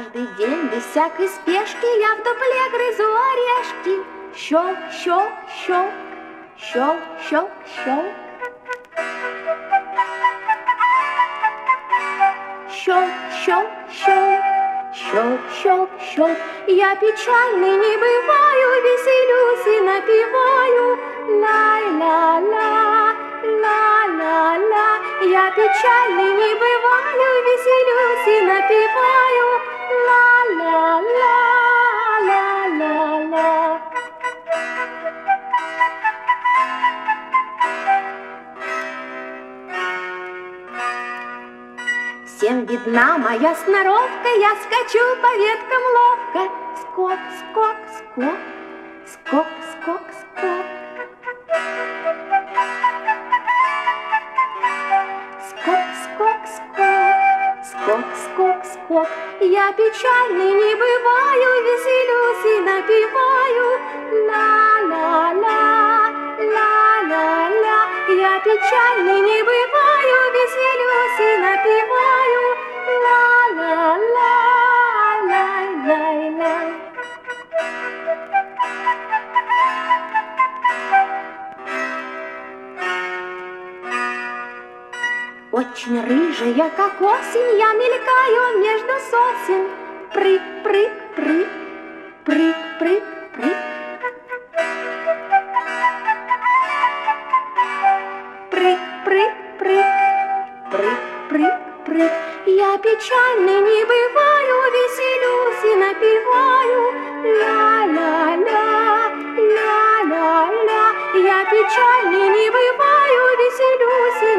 Каждый день без всякой спешки я в дупле грызу орешки. Щелк, щелк, щелк, щелк, щелк, щелк. Щелк, щелк, щелк, щелк, щелк, щелк. Я печальный не бываю, веселюсь и напеваю. Ла-ла-ла, ла-ла-ла. Я печальный не бываю, веселюсь и напеваю. Ла-ла-ла, ла-ла-ла. Всем видна моя сноровка, я скачу по веткам ловко. Скок, скок, скок, скок, скок, скок. Скок, скок, скок, скок, скок, скок. Я печальный не бываю, веселюсь и напеваю. Ла-ла-ла, ла-ла-ла. Я печальный не бываю, веселюсь и напеваю. Ла-ла-ла, лай-лай-лай. Очень рыжая, как осень, я мелькаю между сосен. Прыг, прыг, прыг, прыг, прыг, прыг. Прыг, прыг, прыг, прыг, прыг, прыг. Я печальный не бываю, веселюсь и напеваю. Ла-ла-ла, ла-ла-ла. Я печальный не бываю, веселюсь и